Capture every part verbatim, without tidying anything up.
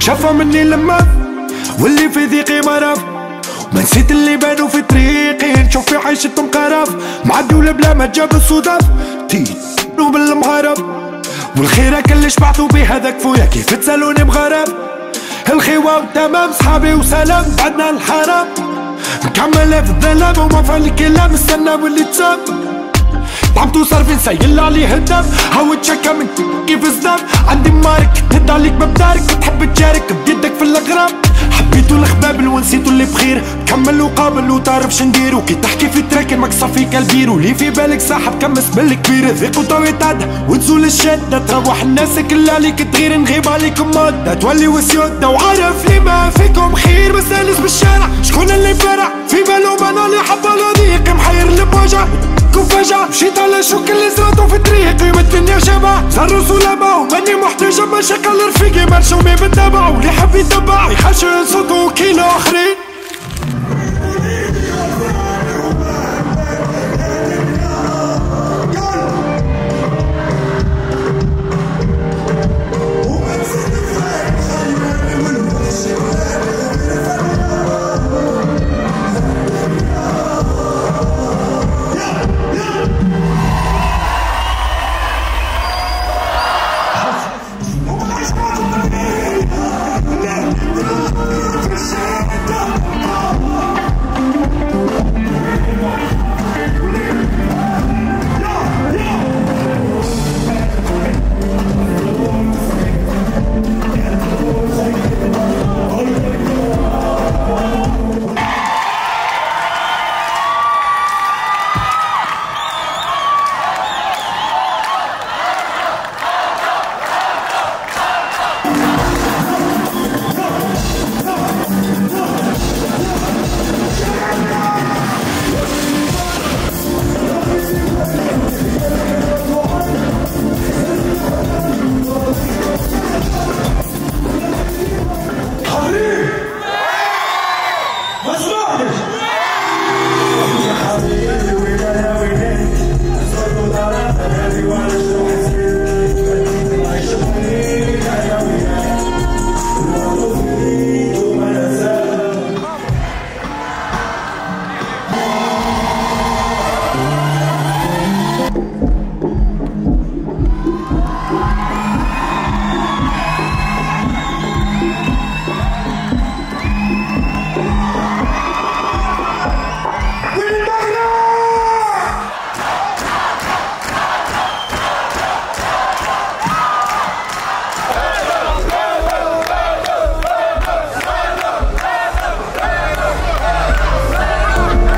شافوا مني لما واللي في ذيقي مرض، ما نسيت اللي بانوا في طريقي نشوف في عيشتهم قرف، مع الدولة بلا ما تجاب الصدف تينو بالمغرب، والخيرة كل شبعتو بيه هذاك فويا كيف تسالوني مغرب، الخيوة وتمام صحابي وسلام بعدنا الحرام، نكمل في الظلام وما فعل الكلام استنى واللي تساب، طعمتو صارفين سايل عليه الدم هاو تشكى من كيف الزدام، عندي مارك تهد عليك ببدارك تحب تشارك بيدك في الغرام، حبيتو الخبابل ونسيتو اللي بخير، كمل وقابل وتعرف شنديرو، كي تحكي في تراك المقصة فيك البيرو، اللي في بالك صاحب كمس بالكبير، ذيق وطاو يتعدى وتزول الشدة، تروح الناس كل عليك تغير نغيب عليكم مدة، تولي وسيودة وعارف لي ما فيكم خير، بس انس بالشارع شكون اللي فرع في بالهم انا اللي حبالو ضيق محير اللي بوجع وفجأة مشيت على شوك اللي زرعتو في طريقي والدنيا شبع، صاروا سلامة وماني محتاجة مشاكل رفيقي مرشومي بالتبع، واللي حب يتبع يحشر صوتو كيلو اخرين.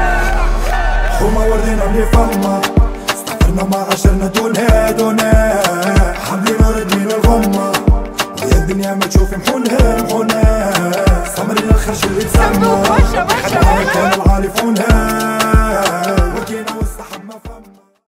وما وردنا اللي فما استقرنا ما عشرنا دونها دونها